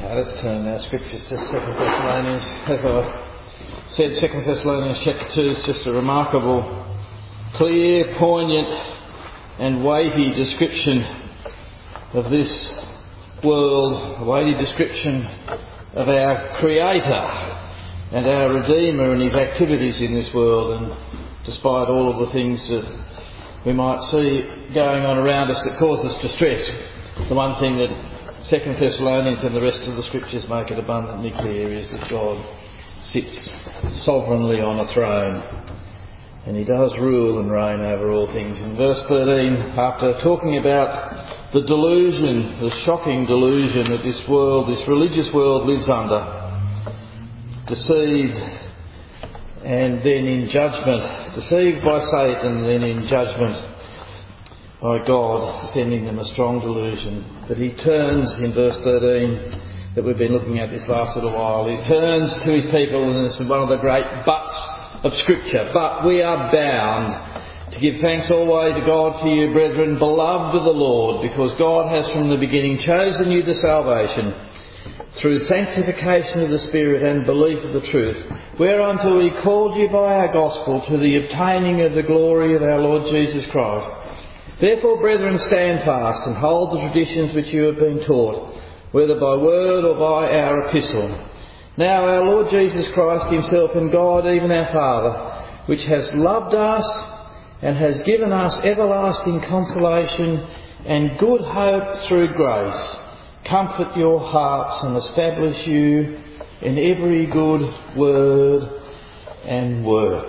Let's turn our scriptures to 2 Thessalonians. As I said, 2 Thessalonians chapter 2 is just a remarkable, clear, poignant and weighty description of this world, a weighty description of our Creator and our Redeemer and His activities in this world. And despite all of the things that we might see going on around us that cause us distress, the one thing that 2 Thessalonians and the rest of the scriptures make it abundantly clear is that God sits sovereignly on a throne and He does rule and reign over all things. In verse 13, after talking about the delusion, the shocking delusion that this world, this religious world lives under, deceived and then in judgment, deceived by Satan and then in judgment by God, sending them a strong delusion. But He turns, in verse 13, that we've been looking at this last little while, He turns to His people, and this is one of the great buts of Scripture. But we are bound to give thanks always to God for you, brethren, beloved of the Lord, because God has from the beginning chosen you to salvation through sanctification of the Spirit and belief of the truth, whereunto He called you by our gospel to the obtaining of the glory of our Lord Jesus Christ. Therefore, brethren, stand fast and hold the traditions which you have been taught, whether by word or by our epistle. Now our Lord Jesus Christ Himself and God, even our Father, which has loved us and has given us everlasting consolation and good hope through grace, comfort your hearts and establish you in every good word and work.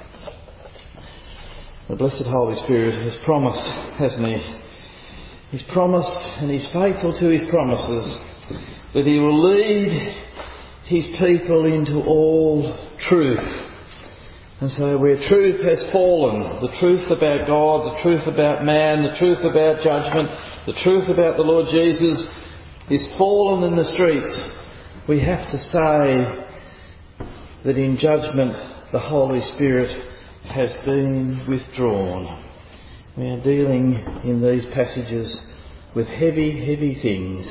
The blessed Holy Spirit has promised, hasn't He? He's promised, and He's faithful to His promises, that He will lead His people into all truth. And so where truth has fallen, the truth about God, the truth about man, the truth about judgment, the truth about the Lord Jesus is fallen in the streets, we have to say that in judgment the Holy Spirit has been withdrawn. We are dealing in these passages with heavy, heavy things.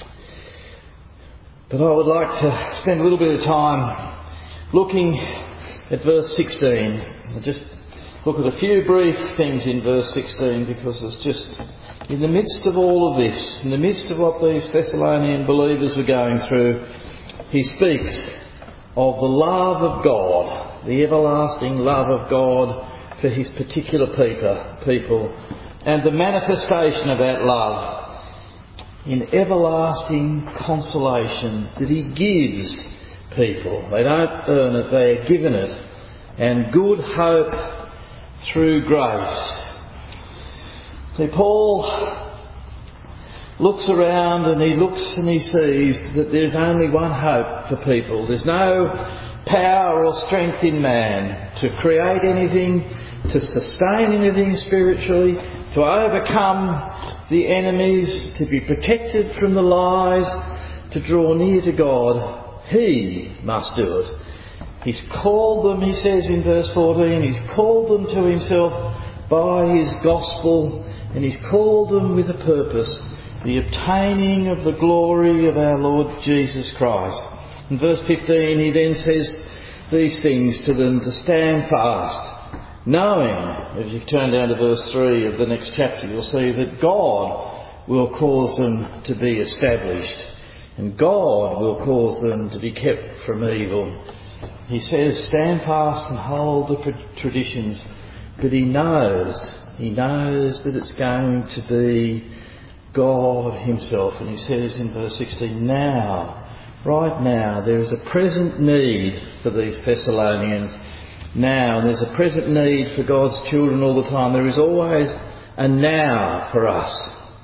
But I would like to spend a little bit of time looking at verse 16. I'll just look at a few brief things in verse 16, because it's just in the midst of all of this, in the midst of what these Thessalonian believers were going through, he speaks of the love of God, the everlasting love of God for His particular people, and the manifestation of that love in everlasting consolation that He gives people. They don't earn it, they are given it, and good hope through grace. See, Paul looks around and he looks and he sees that there's only one hope for people. There's no power or strength in man to create anything, to sustain anything spiritually, to overcome the enemies, to be protected from the lies, to draw near to God. He must do it. He's called them, he says in verse 14, He's called them to Himself by His gospel, and He's called them with a purpose, the obtaining of the glory of our Lord Jesus Christ. In verse 15 he then says these things to them, to stand fast, knowing, if you turn down to verse 3 of the next chapter, you'll see that God will cause them to be established, and God will cause them to be kept from evil. He says, stand fast and hold the traditions, but he knows that it's going to be God Himself. And he says in verse 16, right now, there is a present need for these Thessalonians now, and there's a present need for God's children all the time. There is always a now for us.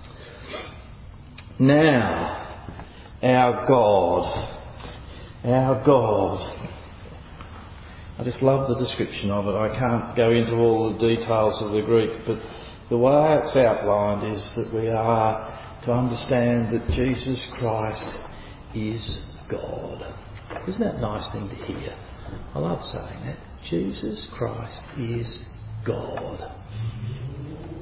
Now, our God. I just love the description of it. I can't go into all the details of the Greek, but the way it's outlined is that we are to understand that Jesus Christ is God. Isn't that a nice thing to hear? I love saying that. Jesus Christ is God.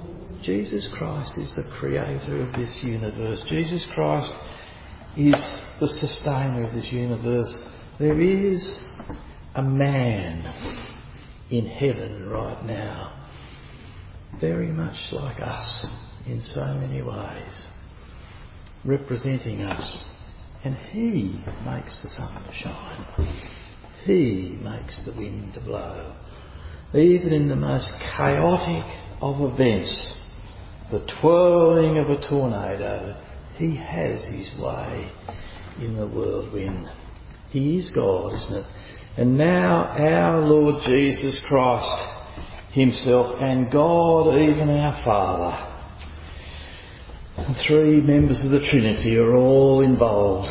Jesus Christ is the creator of this universe. Jesus Christ is the sustainer of this universe. There is a man in heaven right now, very much like us in so many ways, representing us. And he makes the sun to shine. He makes the wind to blow. Even in the most chaotic of events, the twirling of a tornado, he has his way in the whirlwind. He is God, isn't it? And now our Lord Jesus Christ himself and God, even our Father, the three members of the Trinity are all involved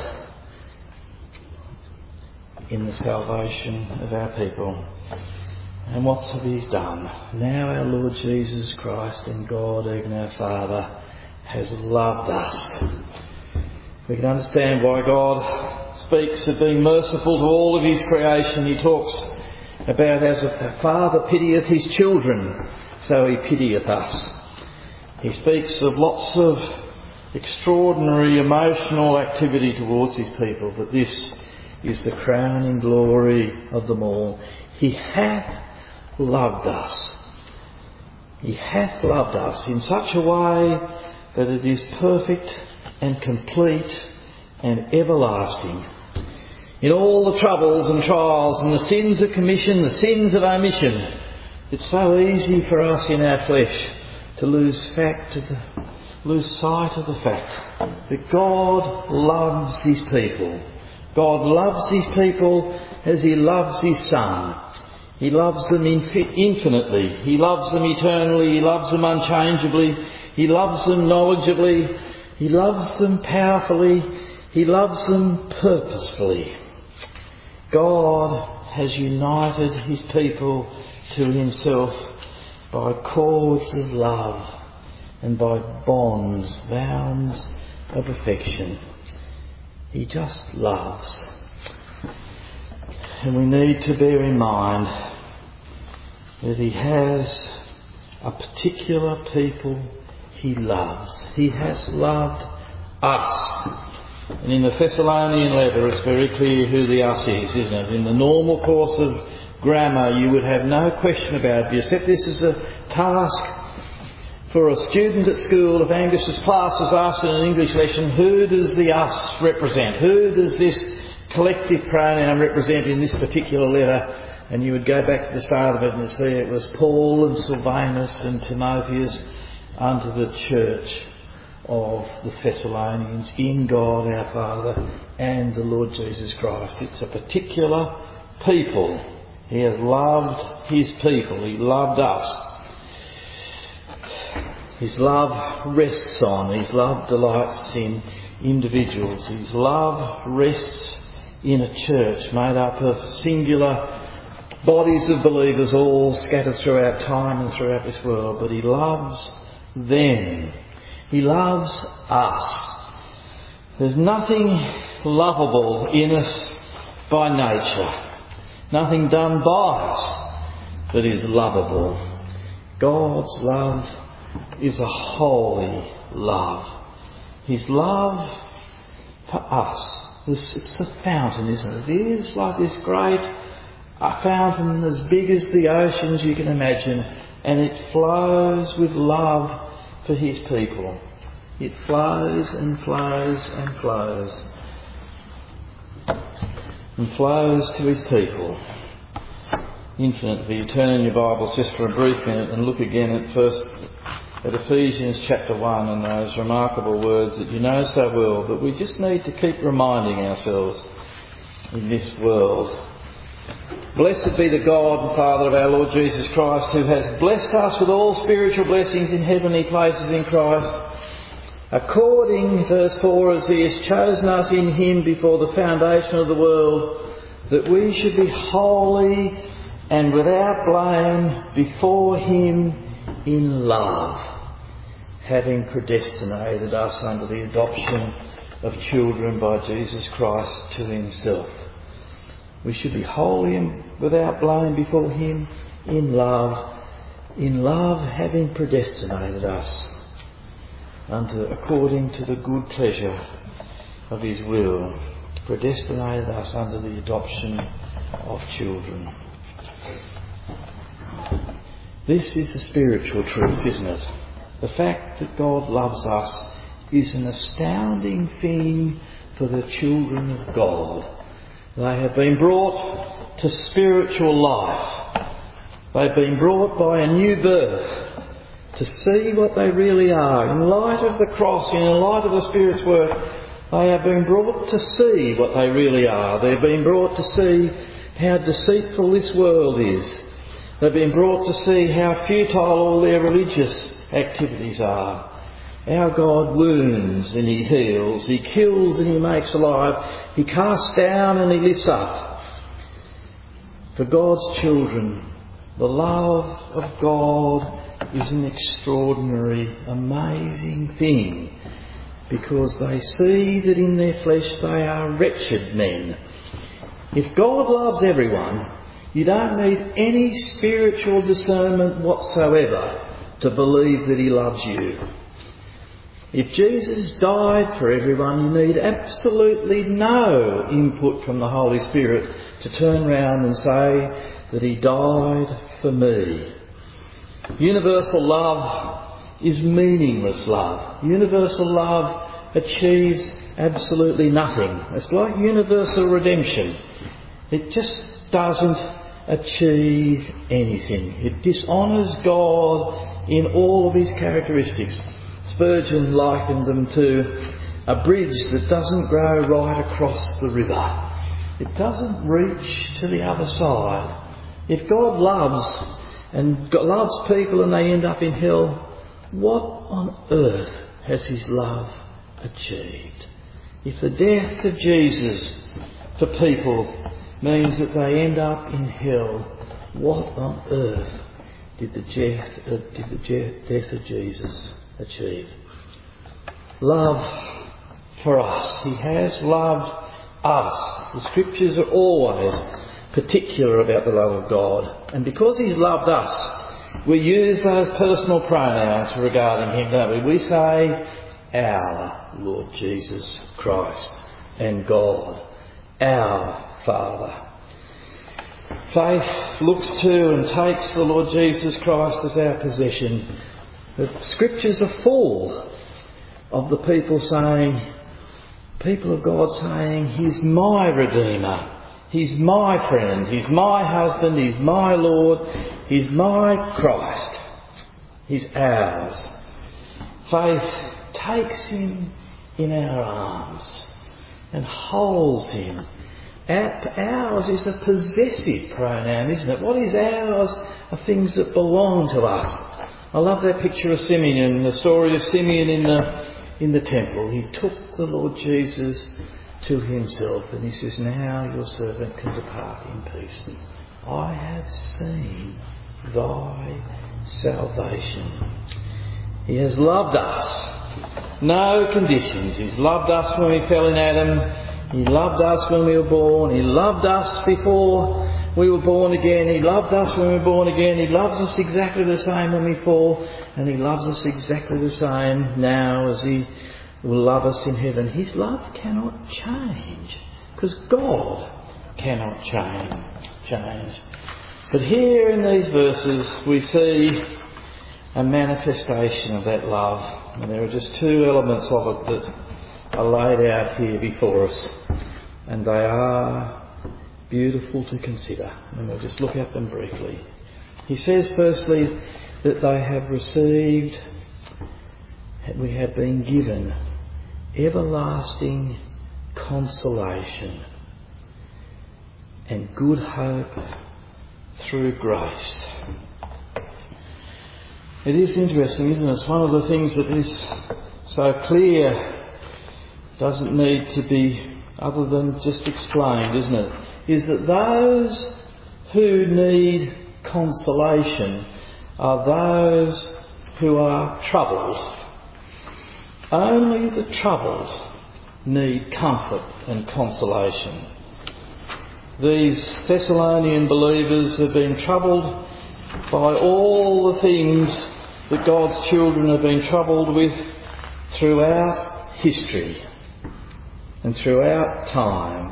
in the salvation of our people. And what's he done? Now our Lord Jesus Christ and God, even our Father, has loved us. We can understand why God speaks of being merciful to all of his creation. He talks about as a father pitieth his children, so he pitieth us. He speaks of lots of extraordinary emotional activity towards his people, but this is the crowning glory of them all. He hath loved us. He hath loved us in such a way that it is perfect and complete and everlasting. In all the troubles and trials and the sins of commission, the sins of omission, it's so easy for us in our flesh to lose sight of the fact that God loves his people. God loves his people as he loves his Son. He loves them infinitely. He loves them eternally. He loves them unchangeably. He loves them knowledgeably. He loves them powerfully. He loves them purposefully. God has united his people to himself by cords of love and by bonds of affection. He just loves. And we need to bear in mind that he has a particular people he loves. He has loved us. And in the Thessalonian letter it's very clear who the us is, isn't it? In the normal course of grammar you would have no question about it. If you set this as a task for a student at school, if Angus's class is asked in an English lesson, who does the us represent? Who does this collective pronoun represent in this particular letter? And you would go back to the start of it and see it was Paul and Silvanus and Timotheus unto the church of the Thessalonians in God our Father and the Lord Jesus Christ. It's a particular people. He has loved his people. He loved us. His love rests on, his love delights in individuals. His love rests in a church made up of singular bodies of believers all scattered throughout time and throughout this world. But he loves them. He loves us. There's nothing lovable in us by nature. Nothing done by us that is lovable. God's love is a holy love. His love for us, it's the fountain, isn't it? It is like this great fountain as big as the oceans you can imagine, and it flows with love for his people. It flows and flows and flows and flows to his people infinitely. You turn in your Bibles just for a brief minute and look again at Ephesians chapter 1 and those remarkable words that you know so well, but we just need to keep reminding ourselves in this world. Blessed be the God and Father of our Lord Jesus Christ, who has blessed us with all spiritual blessings in heavenly places in Christ, according, verse 4, as he has chosen us in him before the foundation of the world, that we should be holy and without blame before him in love, having predestinated us unto the adoption of children by Jesus Christ to himself. We should be holy and without blame before him in love having predestinated us according to the good pleasure of his will. predestinated us under the adoption of children. This is a spiritual truth, isn't it? The fact that God loves us is an astounding thing for the children of God. They have been brought to spiritual life. They've been brought by a new birth to see what they really are. In light of the cross, in light of the Spirit's work, they have been brought to see what they really are. They've been brought to see how deceitful this world is. They've been brought to see how futile all their religious activities are. Our God wounds and He heals. He kills and He makes alive. He casts down and He lifts up. For God's children, the love of God is an extraordinary, amazing thing, because they see that in their flesh they are wretched men. If God loves everyone, you don't need any spiritual discernment whatsoever to believe that He loves you. If Jesus died for everyone, you need absolutely no input from the Holy Spirit to turn round and say that He died for me. Universal love is meaningless love. Universal love achieves absolutely nothing. It's like universal redemption. It just doesn't achieve anything. It dishonours God in all of His characteristics. Spurgeon likened them to a bridge that doesn't go right across the river. It doesn't reach to the other side. If God loves and God loves people and they end up in hell, what on earth has His love achieved? If the death of Jesus for people means that they end up in hell, what on earth did the death of Jesus achieve? Love for us. He has loved us. The Scriptures are always particular about the love of God. And because He's loved us, we use those personal pronouns regarding Him, don't we? We say, our Lord Jesus Christ and God, our Father. Faith looks to and takes the Lord Jesus Christ as our possession. The Scriptures are full of the people of God saying, He's my Redeemer. He's my friend, He's my husband, He's my Lord, He's my Christ. He's ours. Faith takes Him in our arms and holds Him. Ours is a possessive pronoun, isn't it? What is ours are things that belong to us. I love that picture of Simeon, the story of Simeon in the temple. He took the Lord Jesus to Himself and He says, now your servant can depart in peace. I have seen thy salvation. He has loved us. No conditions. He's loved us when we fell in Adam. He loved us when we were born. He loved us before we were born again. He loved us when we were born again. He loves us exactly the same when we fall. And He loves us exactly the same now as He will love us in heaven. His love cannot change, because God cannot change. But here in these verses we see a manifestation of that love. And there are just two elements of it that are laid out here before us. And they are beautiful to consider. And we'll just look at them briefly. He says firstly that they have received, we have been given everlasting consolation and good hope through grace. It is interesting, isn't it? It's one of the things that is so clear, doesn't need to be other than just explained, isn't it? Is that those who need consolation are those who are troubled. Only the troubled need comfort and consolation. These Thessalonian believers have been troubled by all the things that God's children have been troubled with throughout history. and throughout time.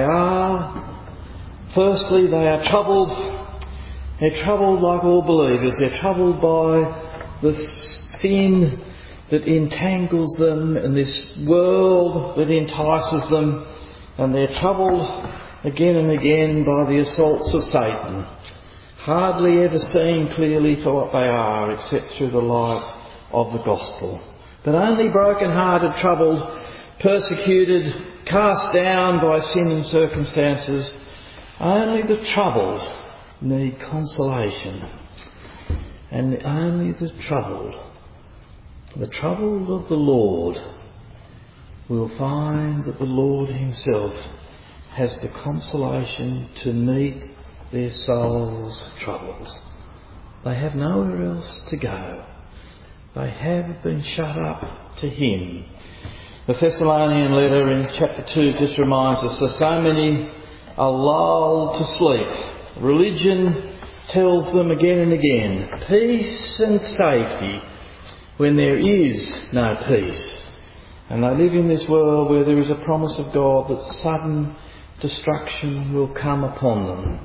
Firstly, they are troubled. They're troubled like all believers. They're troubled by the sin that entangles them and this world that entices them. And they're troubled again and again by the assaults of Satan, hardly ever seeing clearly for what they are except through the light of the gospel. But only broken-hearted, troubled, persecuted, cast down by sin and circumstances, only the troubled need consolation. And only the troubled of the Lord, will find that the Lord himself has the consolation to meet their souls' troubles. They have nowhere else to go. They have been shut up to him. The Thessalonian letter in chapter 2 just reminds us that so many are lulled to sleep. Religion tells them again and again, peace and safety when there is no peace. And they live in this world where there is a promise of God that sudden destruction will come upon them.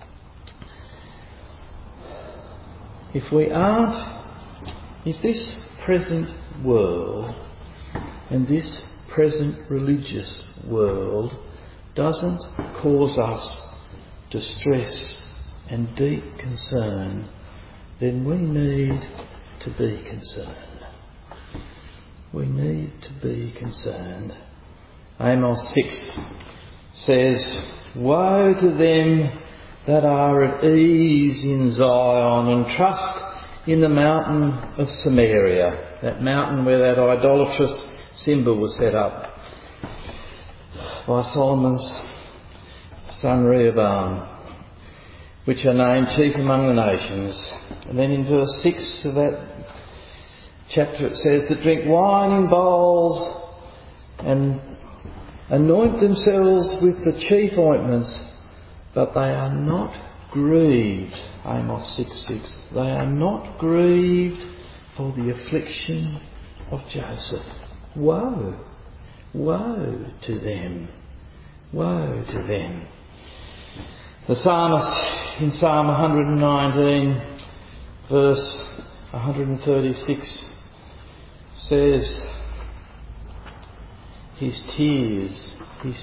If this present world and this present religious world doesn't cause us distress and deep concern, then we need to be concerned. We need to be concerned. Amos 6 says, "Woe to them that are at ease in Zion and trust in the mountain of Samaria," that mountain where that idolatrous symbol was set up by Solomon's son Rehoboam, which are named chief among the nations. And then in verse 6 of that chapter it says, "that drink wine in bowls and anoint themselves with the chief ointments, but they are not grieved." Amos 6:6. They are not grieved for the affliction of Joseph. Woe! Woe to them! Woe to them! The psalmist in Psalm 119 verse 136 says, his tears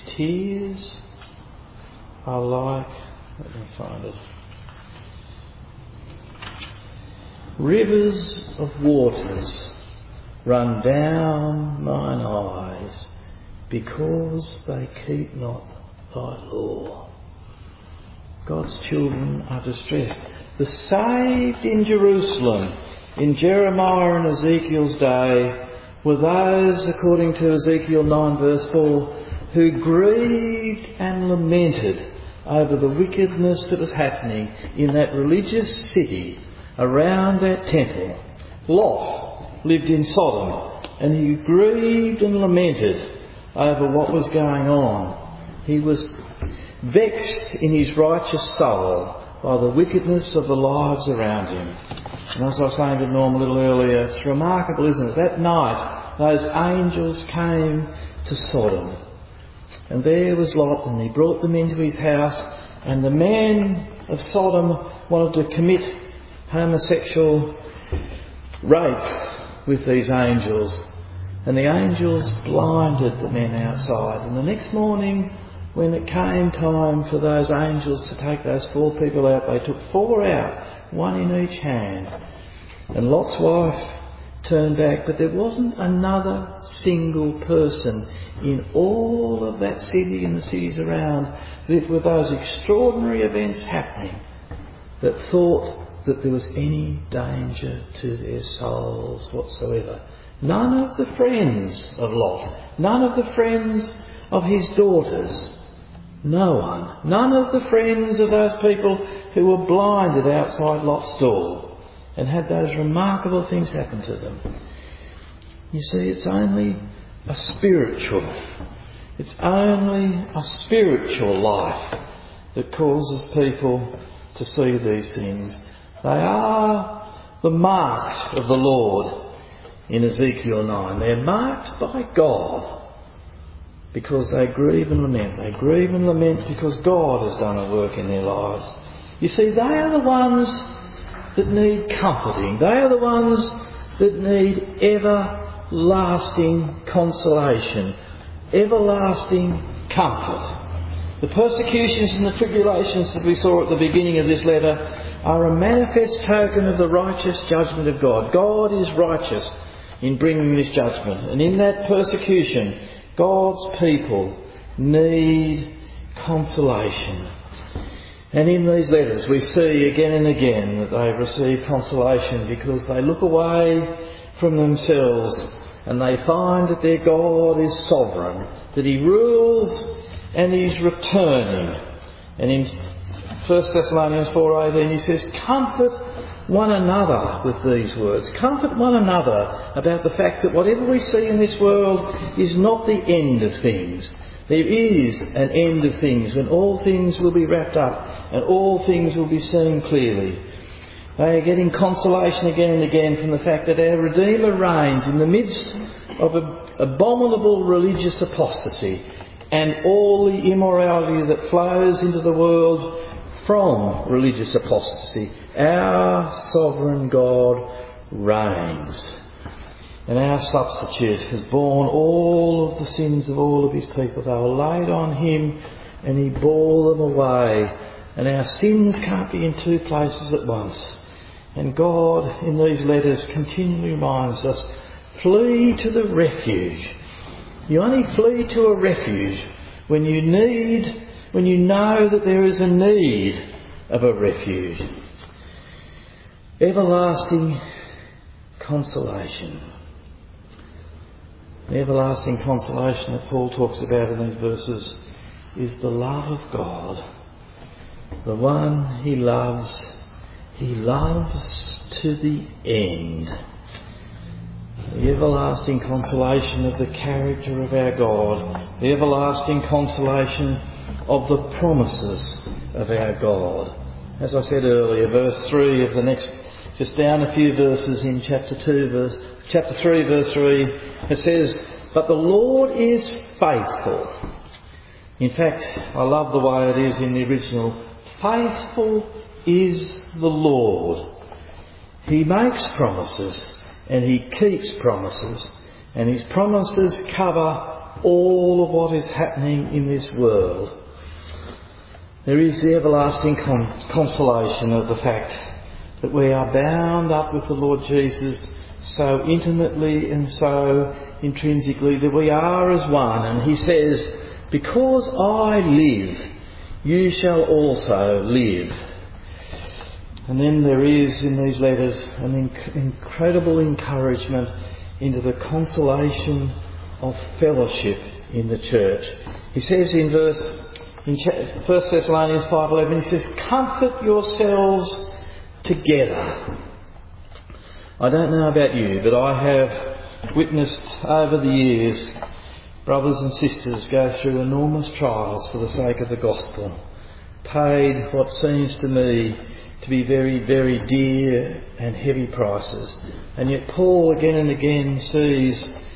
are like, let me find it, rivers of waters run down mine eyes, because they keep not thy law. God's children are distressed. The saved in Jerusalem in Jeremiah and Ezekiel's day were those, according to Ezekiel 9 verse 4, who grieved and lamented over the wickedness that was happening in that religious city around that temple. Lot lived in Sodom, and he grieved and lamented over what was going on. He was vexed in his righteous soul by the wickedness of the lives around him. And as I was saying to Norm a little earlier, it's remarkable, isn't it? That night, those angels came to Sodom. And there was Lot, and he brought them into his house, and the man of Sodom wanted to commit homosexual rape with these angels. And the angels blinded the men outside. And the next morning, when it came time for those angels to take those 4 people out, they took 4 out, 1 in each hand. And Lot's wife turned back, but there wasn't another single person in all of that city and the cities around, with those extraordinary events happening, that thought that there was any danger to their souls whatsoever. None of the friends of Lot, none of the friends of his daughters, no one, none of the friends of those people who were blinded outside Lot's door and had those remarkable things happen to them. You see, it's only a spiritual life that causes people to see these things. They are the marked of the Lord in Ezekiel 9. They're marked by God. because they grieve and lament. They grieve and lament because God has done a work in their lives. You see, they are the ones that need comforting. They are the ones that need everlasting consolation, everlasting comfort. The persecutions and the tribulations that we saw at the beginning of this letter are a manifest token of the righteous judgment of God. God is righteous in bringing this judgment. And in that persecution, God's people need consolation. And in these letters we see again and again that they receive consolation because they look away from themselves and they find that their God is sovereign, that He rules and He's returning. And in 1 Thessalonians 4:18 he says, comfort one another with these words. Comfort one another about the fact that whatever we see in this world is not the end of things. There is an end of things when all things will be wrapped up and all things will be seen clearly. They are getting consolation again and again from the fact that our Redeemer reigns in the midst of abominable religious apostasy and all the immorality that flows into the world from religious apostasy. Our sovereign God reigns. And our substitute has borne all of the sins of all of His people. They were laid on Him and He bore them away. And our sins can't be in two places at once. And God in these letters continually reminds us, flee to the refuge. You only flee to a refuge when you know that there is a need of a refuge. Everlasting consolation. The everlasting consolation that Paul talks about in these verses is the love of God. The one He loves to the end. The everlasting consolation of the character of our God. The everlasting consolation of the promises of our God. As I said earlier, verse 3 of the next, just down a few verses in chapter 3 verse 3, it says, but the Lord is faithful. In fact, I love the way it is in the original. Faithful is the Lord. He makes promises and He keeps promises, and His promises cover all of what is happening in this world. There is the everlasting consolation of the fact that we are bound up with the Lord Jesus so intimately and so intrinsically that we are as one. And He says, because I live, you shall also live. And then there is in these letters an incredible encouragement into the consolation of fellowship in the church. He says in 1 Thessalonians 5:11, he says, comfort yourselves together. I don't know about you, but I have witnessed over the years brothers and sisters go through enormous trials for the sake of the gospel, paid what seems to me to be very, very dear and heavy prices. And yet Paul again and again sees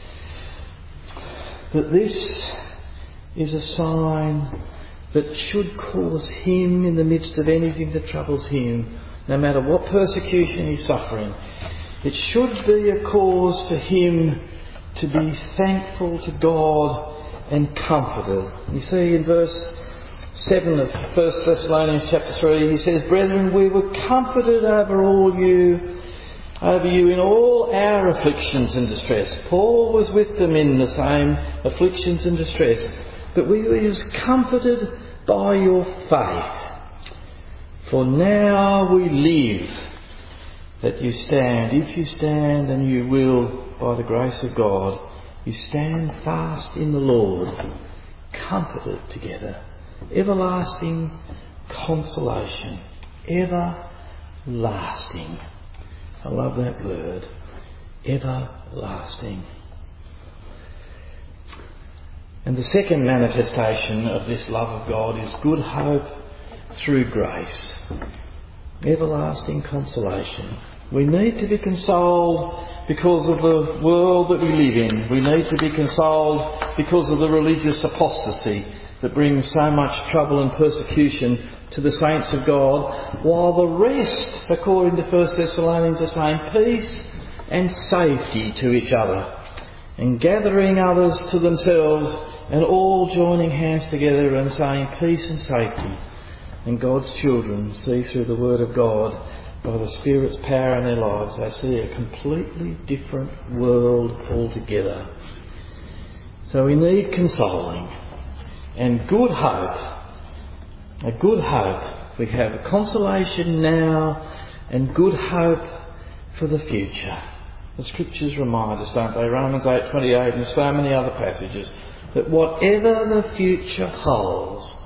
that this is a sign that should cause him, in the midst of anything that troubles him, no matter what persecution he's suffering, it should be a cause for him to be thankful to God and comforted. You see in verse 7 of 1 Thessalonians chapter 3, he says, brethren, we were comforted over you in all our afflictions and distress. Paul was with them in the same afflictions and distress, but we were comforted by your faith. For now we live, that you stand. If you stand, and you will, by the grace of God, you stand fast in the Lord, comforted together. Everlasting consolation. Everlasting. I love that word. Everlasting. And the second manifestation of this love of God is good hope through grace. Everlasting consolation. We need to be consoled because of the world that we live in. We need to be consoled because of the religious apostasy that brings so much trouble and persecution to the saints of God, while the rest, according to 1 Thessalonians, are saying peace and safety to each other, and gathering others to themselves, and all joining hands together and saying peace and safety. And God's children see through the Word of God, by the Spirit's power in their lives, they see a completely different world altogether. So we need consoling and good hope. A good hope. We have a consolation now and good hope for the future. The Scriptures remind us, don't they? Romans 8:28 and so many other passages, that whatever the future holds,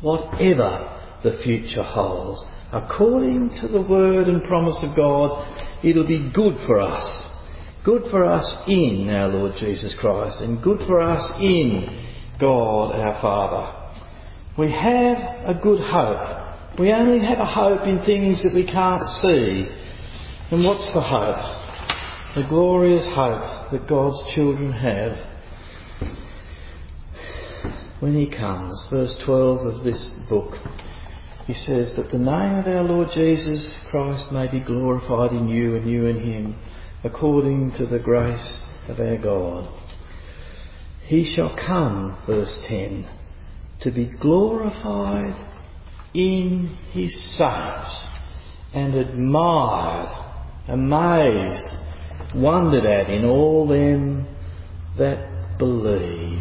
according to the word and promise of God, it'll be good for us. Good for us in our Lord Jesus Christ, and good for us in God our Father. We have a good hope. We only have a hope in things that we can't see. And what's the hope? The glorious hope that God's children have when He comes. Verse 12 of this book, he says that the name of our Lord Jesus Christ may be glorified in you and you in Him, according to the grace of our God. He shall come, verse 10, to be glorified in His saints, and admired, amazed, wondered at in all them that believe.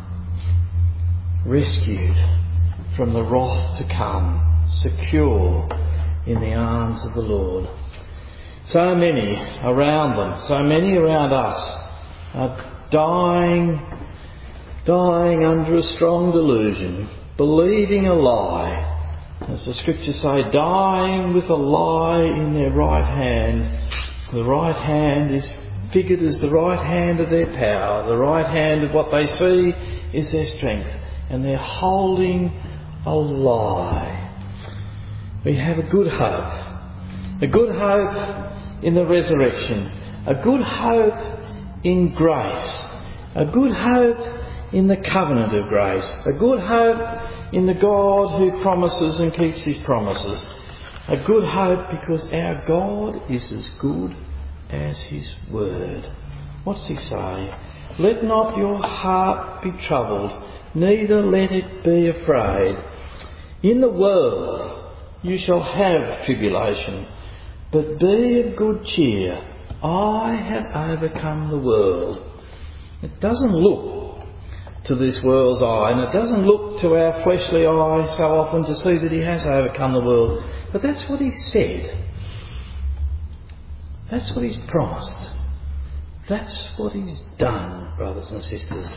Rescued from the wrath to come, secure in the arms of the Lord. So many around them, so many around us are dying under a strong delusion, believing a lie. As the Scriptures say, dying with a lie in their right hand. The right hand is figured as the right hand of their power. The right hand of what they see is their strength. And they're holding a lie. We have a good hope. A good hope in the resurrection. A good hope in grace. A good hope in the covenant of grace. A good hope in the God who promises and keeps His promises. A good hope because our God is as good as His word. What's He say? Let not your heart be troubled, neither let it be afraid. In the world you shall have tribulation, but be of good cheer. I have overcome the world. It doesn't look to this world's eye, and it doesn't look to our fleshly eye so often to see that He has overcome the world. But that's what He said. That's what He's promised. That's what He's done, brothers and sisters.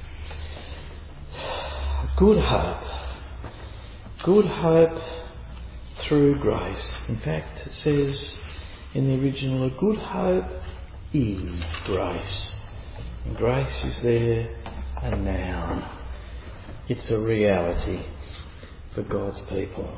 Good hope. Good hope through grace. In fact, it says in the original, a good hope in grace. And grace is there a noun. It's a reality for God's people.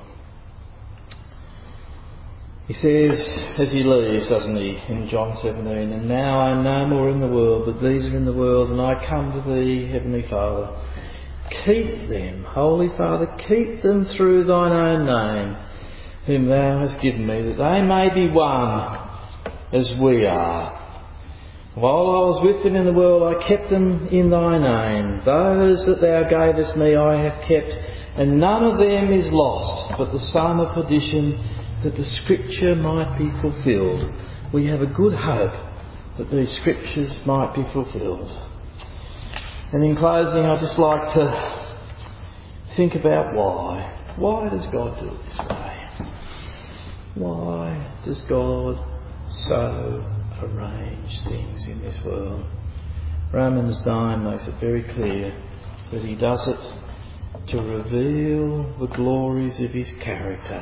He says, as He leaves, doesn't He, in John 17, and now I am no more in the world, but these are in the world, and I come to Thee, Heavenly Father. Keep them, Holy Father, keep them through Thine own name, whom Thou hast given me, that they may be one as we are. While I was with them in the world, I kept them in Thy name. Those that Thou gavest me I have kept, and none of them is lost, but the son of perdition, that the Scripture might be fulfilled. We have a good hope that these Scriptures might be fulfilled. And in closing, I'd just like to think about why. Why does God do it this way? Why does God so arrange things in this world? Romans 9 makes it very clear that He does it to reveal the glories of His character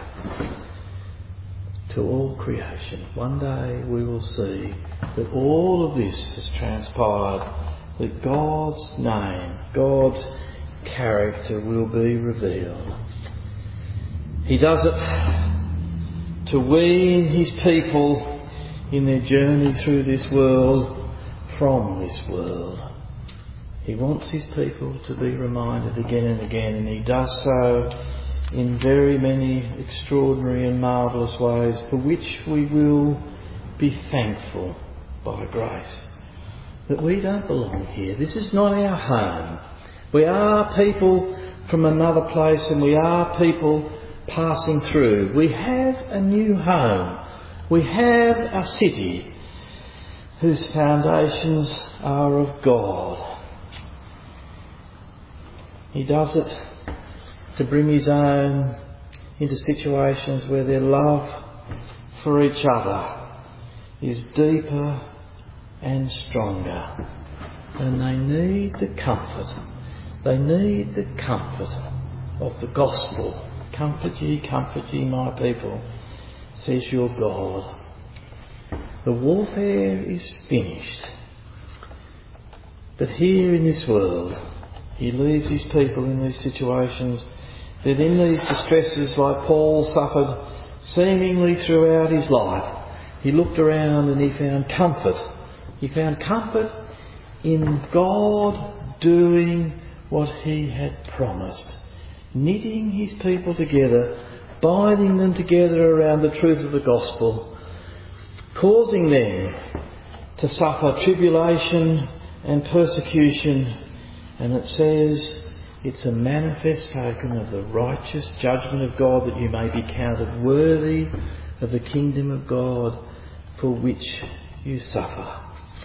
to all creation. One day we will see that all of this has transpired, that God's name, God's character will be revealed. He does it to wean His people in their journey through this world from this world. He wants his people to be reminded again and again, and he does so in very many extraordinary and marvellous ways for which we will be thankful by grace. That we don't belong here. This is not our home. We are people from another place, and we are people passing through. We have a new home. We have a city whose foundations are of God. He does it to bring his own into situations where their love for each other is deeper and stronger. And they need the comfort. They need the comfort of the gospel. Comfort ye, my people, says your God. The warfare is finished. But here in this world, he leaves his people in these situations, that in these distresses, like Paul suffered seemingly throughout his life, he looked around and he found comfort. He found comfort in God doing what he had promised, knitting his people together, binding them together around the truth of the gospel, causing them to suffer tribulation and persecution. And it says it's a manifest token of the righteous judgment of God, that you may be counted worthy of the kingdom of God for which you suffer.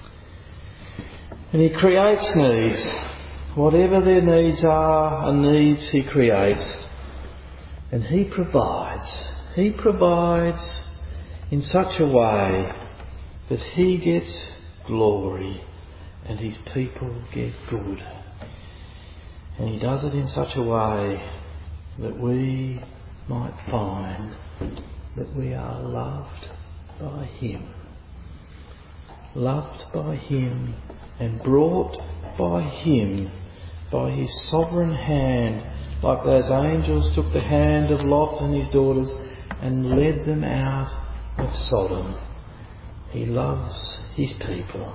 And he creates needs. Whatever their needs are, needs he creates. And he provides. He provides in such a way that he gets glory and his people get good. And he does it in such a way that we might find that we are loved by him. Loved by him and brought by him, by his sovereign hand, like those angels took the hand of Lot and his daughters and led them out of Sodom. He loves his people.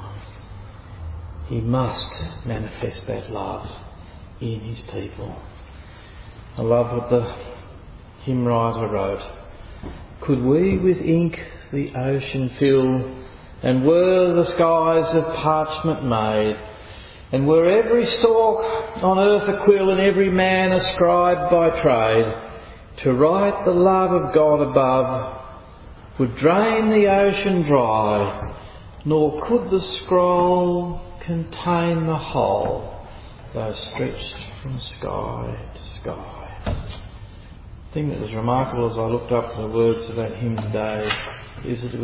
He must manifest that love in his people. I love what the hymn writer wrote. Could we with ink the ocean fill, and were the skies of parchment made, and were every stalk on earth a quill, and every man a scribe by trade, to write the love of God above would drain the ocean dry, nor could the scroll contain the whole, though stretched from sky to sky. The thing that was remarkable as I looked up the words of that hymn today is that it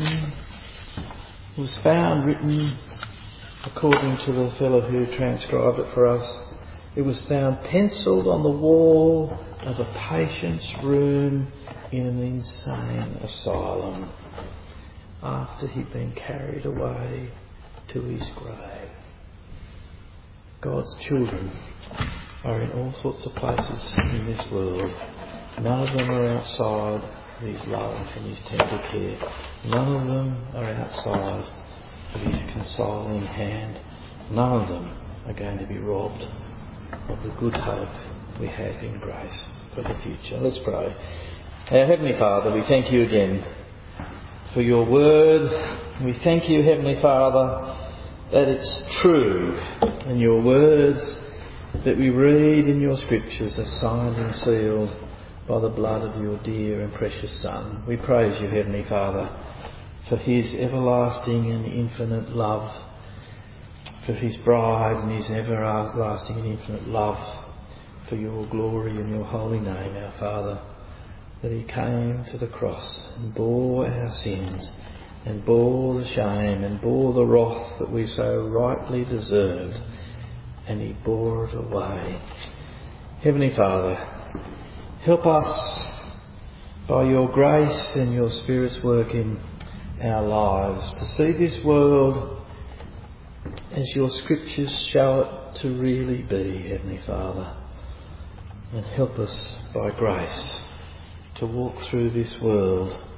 was found written, according to the fellow who transcribed it for us, it was found pencilled on the wall of a patient's room in an insane asylum after he'd been carried away to his grave. God's children are in all sorts of places in this world. None of them are outside of his love and his tender care. None of them are outside of his consoling hand. None of them are going to be robbed of the good hope we have in grace for the future. Let's pray. Our Heavenly Father, we thank you again for your word. We thank you, Heavenly Father, that it's true, and your words that we read in your scriptures are signed and sealed by the blood of your dear and precious Son. We praise you, Heavenly Father, for his everlasting and infinite love, for his bride and his everlasting and infinite love for your glory and your holy name, our Father, that he came to the cross and bore our sins and bore the shame and bore the wrath that we so rightly deserved, and he bore it away. Heavenly Father, help us by your grace and your Spirit's work in our lives to see this world as your scriptures show it to really be, Heavenly Father, and help us by grace to walk through this world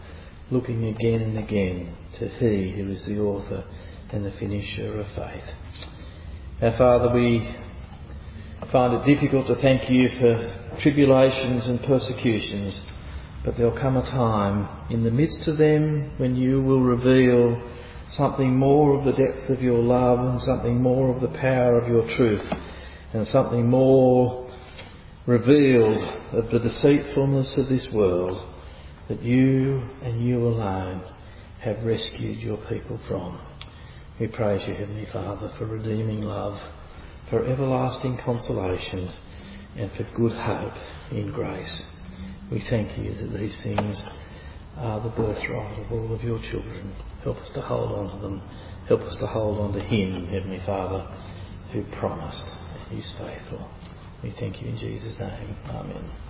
looking again and again to He who is the author and the finisher of faith. Our Father, we find it difficult to thank you for tribulations and persecutions, but there'll come a time in the midst of them when you will reveal something more of the depth of your love and something more of the power of your truth and something more revealed of the deceitfulness of this world that you and you alone have rescued your people from. We praise you, Heavenly Father, for redeeming love, for everlasting consolation and for good hope in grace. We thank you that these things are the birthright of all of your children. Help us to hold on to them. Help us to hold on to Him, Heavenly Father, who promised and is faithful. We thank you in Jesus' name. Amen.